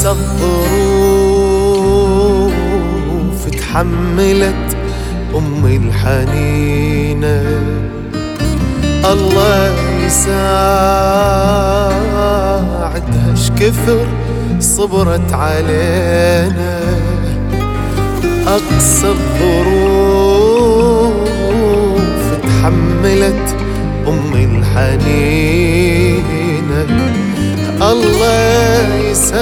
أقسى الظروف تحملت أمي الحنينة، الله يساعدها شكثر صبرت علينا. أقسى الظروف تحملت أمي الحنينة، الله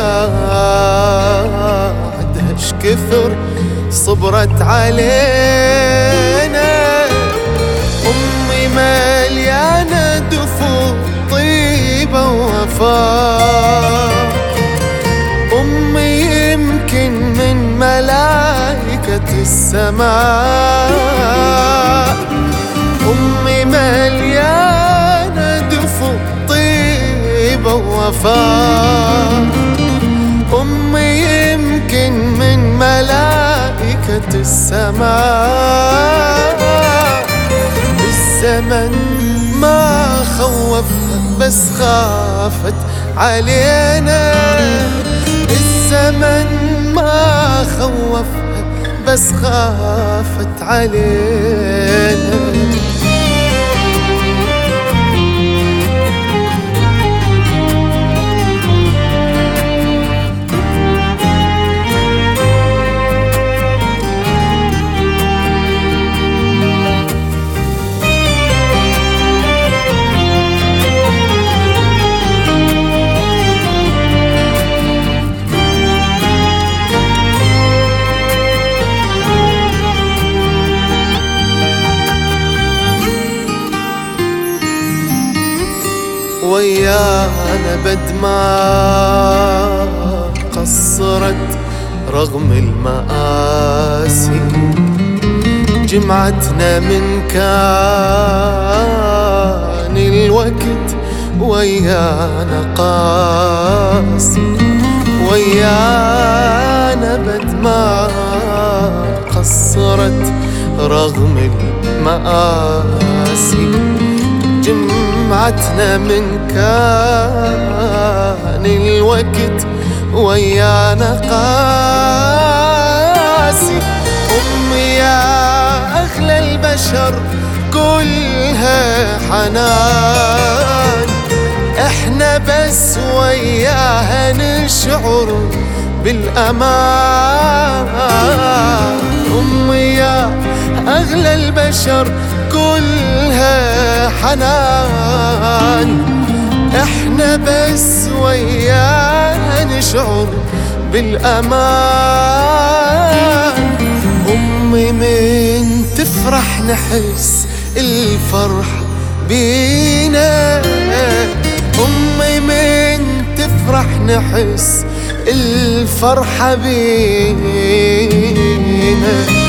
يساعدها شكثر صبرت علينا. أمي مليانة دفء طيبة ووفاء، أمي يمكن من ملائكة السماء. أمي مليانة دفء طيبة ووفاء، أمي يمكن من ملائكة السماء. الزمن ما خوفها بس خافت علينا، الزمن ما خوفها بس خافت علينا. ويانا بد ما قصرت رغم المآسي، جمعتنا من كان الوقت ويانا قاسي. ويانا بد ما قصرت رغم المآسي، جمعتنا من كان الوقت ويانا قاسي. أمي يا أغلى البشر كلها حنان، إحنا بس وياها نشعر بالأمان. أمي يا أغلى البشر كلها حنان، إحنا بس وياها نشعر بالأمان. أمي من تفرح نحس الفرحة بينا، أمي من تفرح نحس الفرحة بينا.